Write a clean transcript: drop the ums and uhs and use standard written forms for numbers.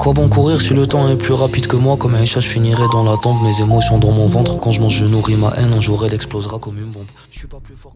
quoi bon courir si le temps est plus rapide que moi? Comme un chat, je finirai dans la tombe. Mes émotions dans mon ventre. Quand je mange, je nourris ma haine. Un jour, elle explosera comme une bombe. Je suis pas plus fort.